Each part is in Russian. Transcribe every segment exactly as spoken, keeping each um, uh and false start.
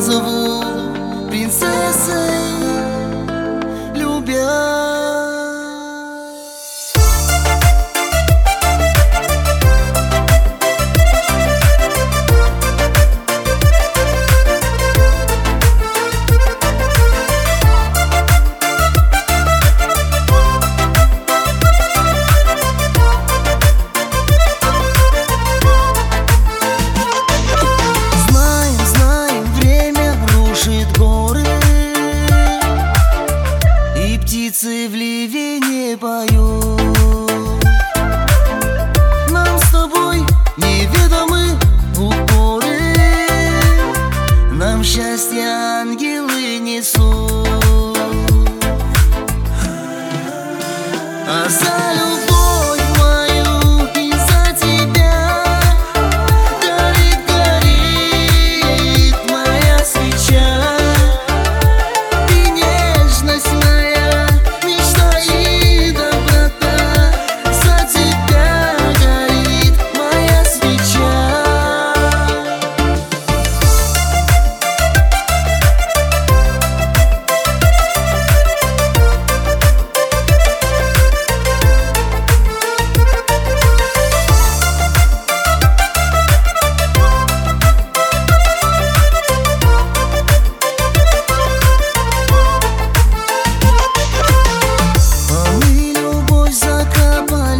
назову принцессой, любя. Птицы в ливень поют. Нам с тобой неведомы укоры, нам счастье ангелы несут. А за любовь мою и за тебя горит, горит моя свеча. Ты нежность моя, мечта и доброта, за тебя горит моя свеча.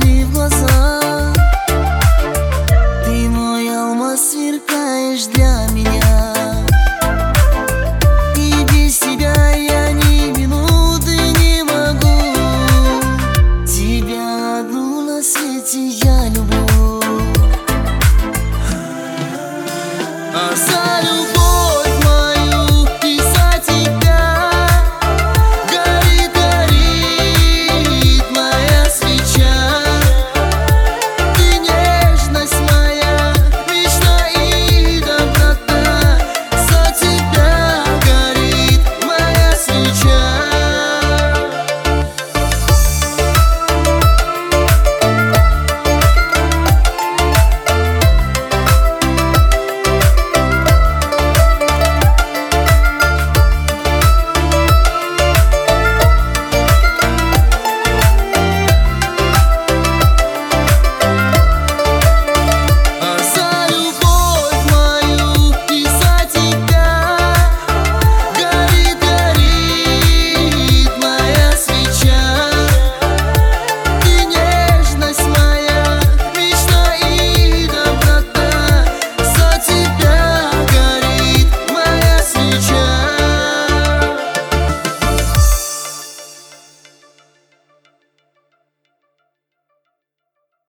Сверкаешь для меня.